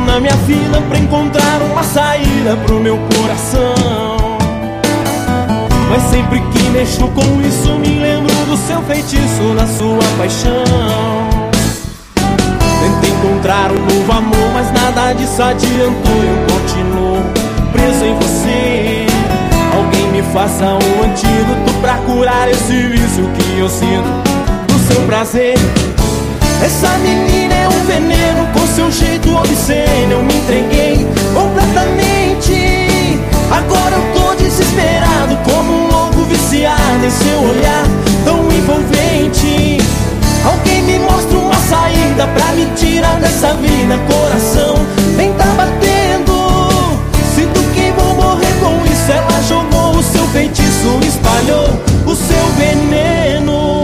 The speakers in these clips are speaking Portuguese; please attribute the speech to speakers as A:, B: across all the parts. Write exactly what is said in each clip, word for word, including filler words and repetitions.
A: na minha vida pra encontrar uma saída pro meu coração. Mas sempre que mexo com isso me lembro do seu feitiço, da sua paixão. Tentei encontrar um novo amor, mas nada disso adiantou. Eu continuo preso em você. Alguém me faça um antídoto pra curar esse vício que eu sinto do seu prazer. Essa menina é um veneno, com seu jeito obsceno eu me entreguei completamente. Agora eu tô desesperado, como um louco viciado em seu olhar tão envolvente. Alguém me mostra uma saída pra me tirar dessa vida. Coração vem tá batendo, sinto que vou morrer com isso. Ela jogou o seu feitiço, espalhou o seu veneno.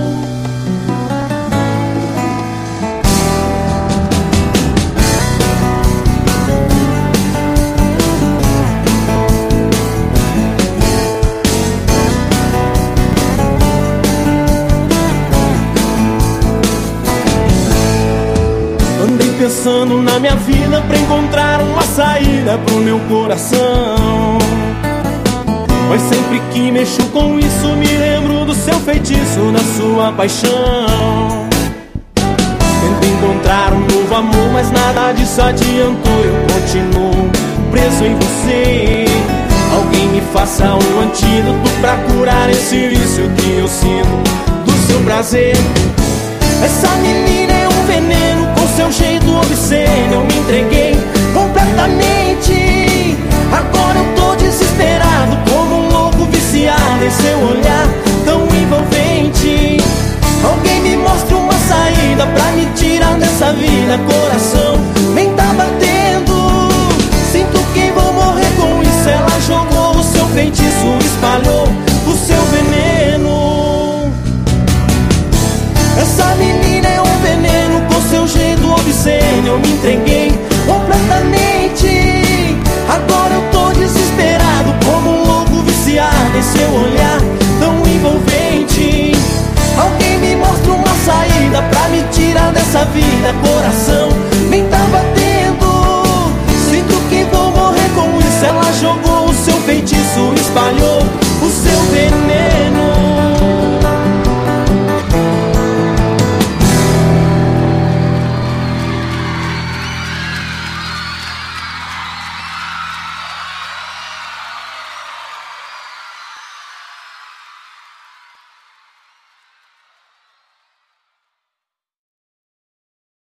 A: Pensando na minha vida pra encontrar uma saída pro meu coração. Mas sempre que mexo com isso me lembro do seu feitiço, da sua paixão. Tento encontrar um novo amor, mas nada disso adiantou. Eu continuo preso em você. Alguém me faça um antídoto pra curar esse vício que eu sinto do seu prazer. Essa menina é um veneno, com seu jeito obsceno